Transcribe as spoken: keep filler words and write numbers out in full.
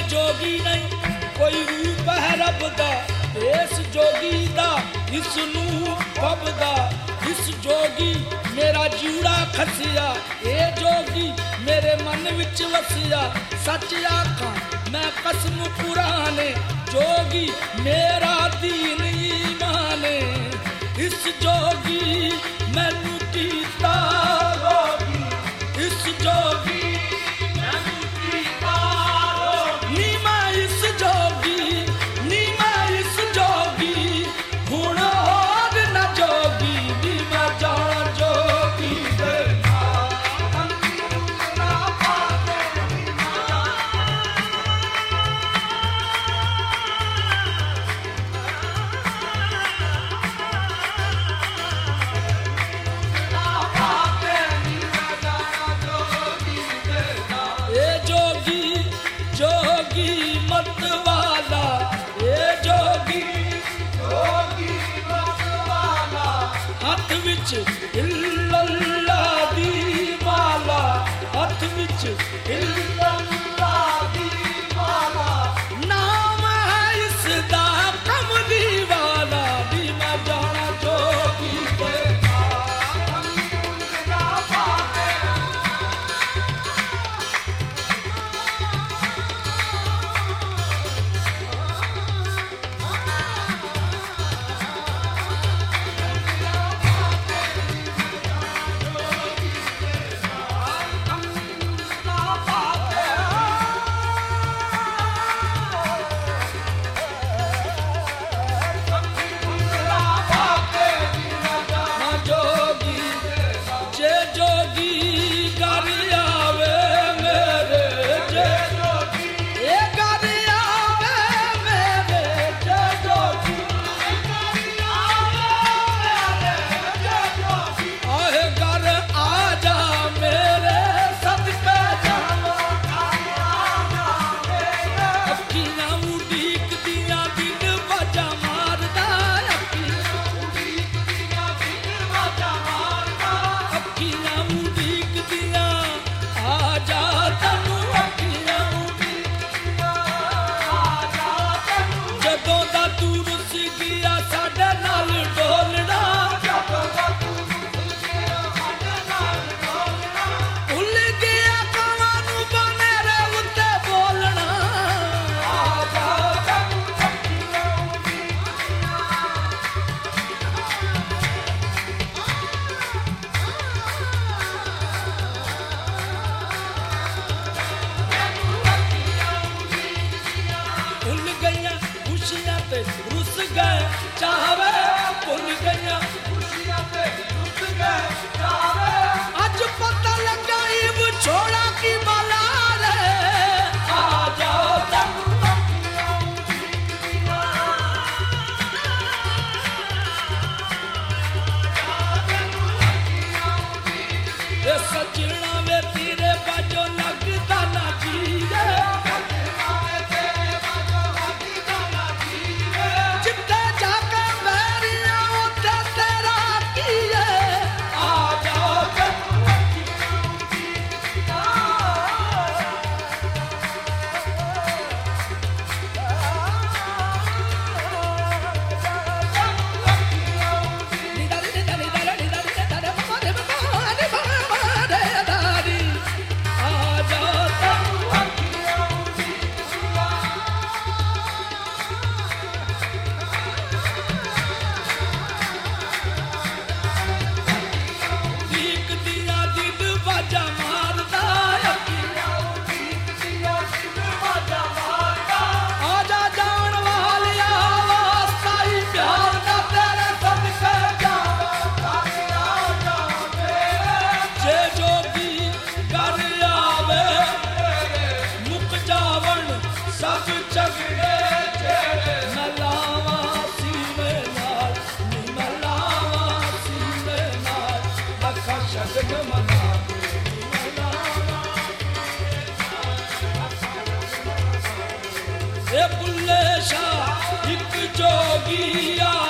जोगी नहीं कोई रूप है रब दा इस जोगी दा इस नू पबदा इस जोगी मेरा जूड़ा खसिया ए जोगी मेरे मन विच वसिया सच आखां मैं कसम पुराने जोगी मेरा दीन ईमान इस जोगी मैनू कीता रोगी इस जोगी मैनू कीता रोगी नी मैं इस जोगी नी मैं इस जोगी हुण होर न जोगी नी मैं जाना जोगी दे इल्लल्लाह दी माला हथ विच इल्लल्लाह दी माला नाम है इसदा कमली वाला दी मैं जाना जोगी दे रुस गए चाहवे भुल गया खुशियां पे रुस गए चाहवे आज पता लगा इब छोड़ा की बाला रे आ जाओ तक ये सजना वे तेरे बाजो लगदा ना जी रे बुल्ले शाह एक जोगी